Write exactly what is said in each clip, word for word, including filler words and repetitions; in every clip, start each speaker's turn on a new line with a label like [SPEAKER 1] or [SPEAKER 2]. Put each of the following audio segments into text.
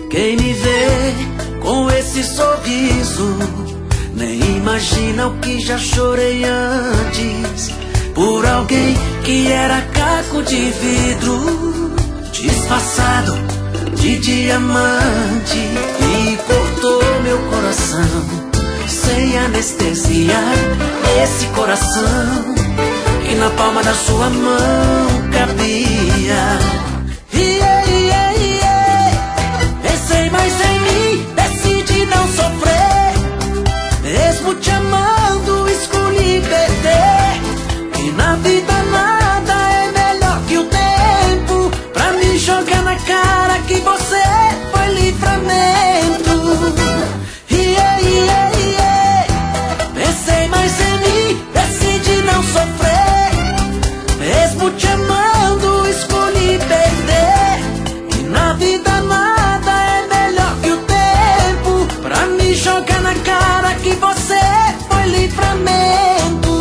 [SPEAKER 1] Quem me vê com esse sorriso nem imagina o que já chorei antes por alguém que era caco de vidro, disfarçado de diamante, e cortou meu coração sem anestesia. Esse coração que na palma da sua mão cabia. Yeah, yeah, yeah. Pensei mais em mim, decidi não sofrer. Mesmo te amando, escolhi perder. E na vida nada é melhor que o tempo pra me jogar na cara que você foi livramento. Yeah, yeah, yeah. Pensei mais em mim, decidi não sofrer. Mesmo te amando, escolhi perder. E na vida nada é melhor que o tempo pra me jogar na cara que você foi livramento.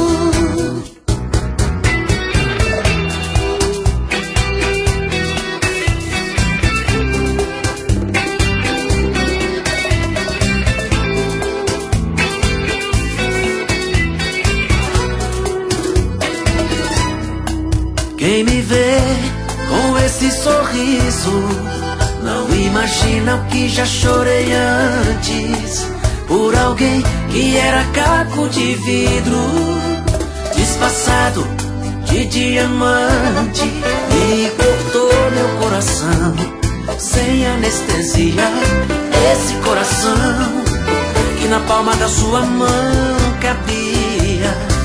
[SPEAKER 1] Quem me vê com esse sorriso não imagina o que já chorei antes por alguém que era caco de vidro, disfarçado de diamante, e cortou meu coração sem anestesia. Esse coração que na palma da sua mão cabia.